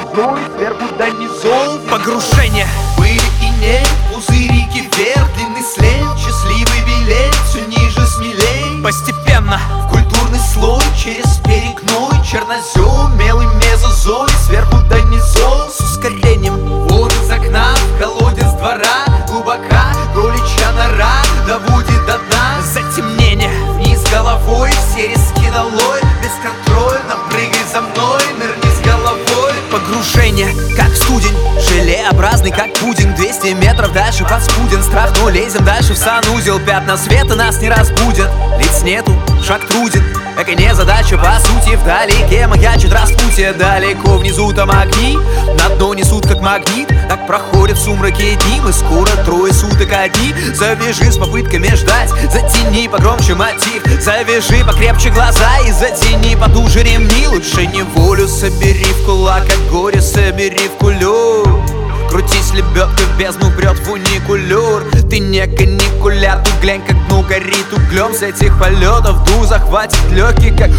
зой, сверху донизу. Погружение. Были и нет, пузырики вверх, длинный след, счастливый билет, все ниже, смелей. Постепенно В культурный слой, через перекной, чернозем, мелый мезозой, сверху донизу. с ускорением. Вон из окна, в колодец двора, глубока кроличья нора, доводит до дна. Затемнение. Вниз головой, все риски долой, бесконтрольно прыгай за мной, нырни с головой. Погружение, как студень, желеобразный, как пудинг. 200 метров дальше под спуден, страх, но лезем дальше в санузел. Пятна света нас не разбудят, лиц нету, шаг труден. Эка не задача, по сути, вдалеке маячит распутье. Далеко внизу там огни, на дно несут как магнит. Так проходят в сумраке дни, мы скоро трое суток одни. Завяжи с попытками ждать, затяни погромче мотив. Завяжи покрепче глаза и затяни потуже ремни. Лучше неволю собери в кулак, а горе собери в кулю. Крутись, лебедка в бездну брет в уникулер. Ты не каникуляр, тут глянь, как дно горит углем. С этих полетов дух захватит легкий, как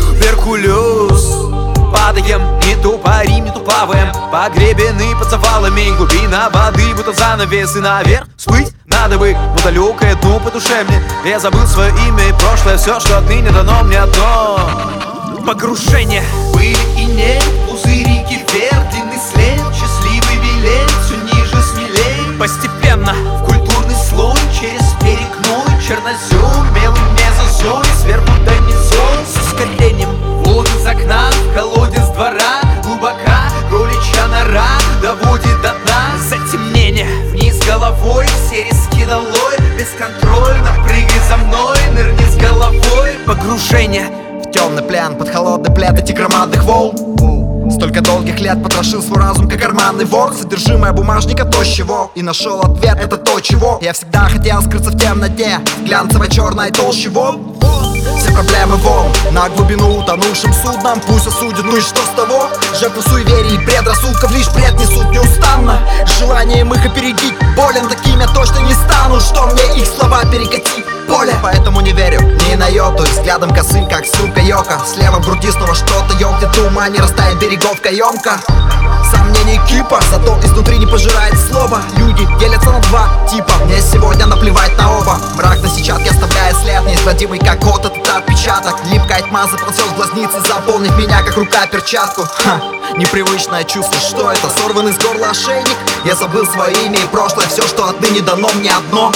Геркулес. Падаем, не то парим, не то плаваем, погребены под завалами. Глубина воды, будто занавес, и наверх всплыть надо бы, но далекое дно по душе мне. Я забыл свое имя и прошлое, все, что отныне дано мне одно. Погружение. Были и нет, пузырики вверх, длинный след, счастливый билет, все ниже, смелей. Постепенно В культурный слой, через перекной, чернозем, мелый мезозой, сверху донизу. с ускорением. Вон из окна, в колодец двора, глубока кроличья нора, доводит до дна. Затемнение. Вниз головой, все риски долой, бесконтрольно прыгай за мной, нырни с головой. Погружение. В темный плян, под холодный плед этих громадных волн. Столько долгих лет потрошил свой разум, как карманный вор. Содержимое бумажника то, с чего и нашел ответ, это то, чего я всегда хотел скрыться в темноте, в глянцевой черной толще волн. Все проблемы вон, на глубину утонувшим судном. Пусть осудят, ну и что с того? Жертвы суеверий и предрассудков лишь бред несут неустанно. Желанием их опередить, болен таким я точно не стану. Что мне их слова перекатить поле? Поэтому не верю ни на йоту, взглядом косым, как ссылка йока. Слева в груди снова что-то ёкнет, ума не растает берегов каемка. Сомнений кипа, зато изнутри не пожирает слово. Люди делятся на два типа, мне сегодня наплевать на оба. Мрак на сетчатке оставляет след, неизгладимый как код этот отпечаток. Липкая тьма заползет в глазницы, заполнив меня как рука перчатку. Ха, непривычное чувство, что это? Сорванный с горла ошейник. Я забыл свое имя и прошлое, все, что отныне дано мне одно.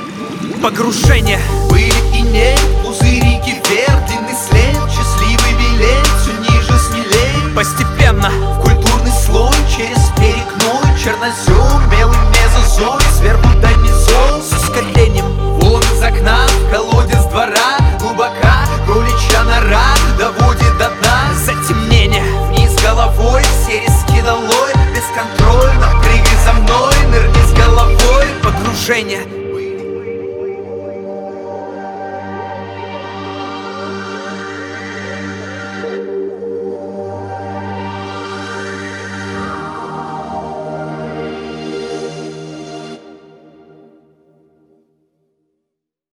Погружение. Были и нет, пузырики вверх, длинный след, счастливый билет, все ниже, смелей. Постепенно В культурный слой, через перекной, чернозем, мелый мезозой, сверху донизу. с ускорением. Вон из окна, в колодец двора, глубока кроличья нора, доводит до дна. Затемнение. Вниз головой, все риски долой, бесконтрольно прыгай за мной, нырни с головой. Погружение.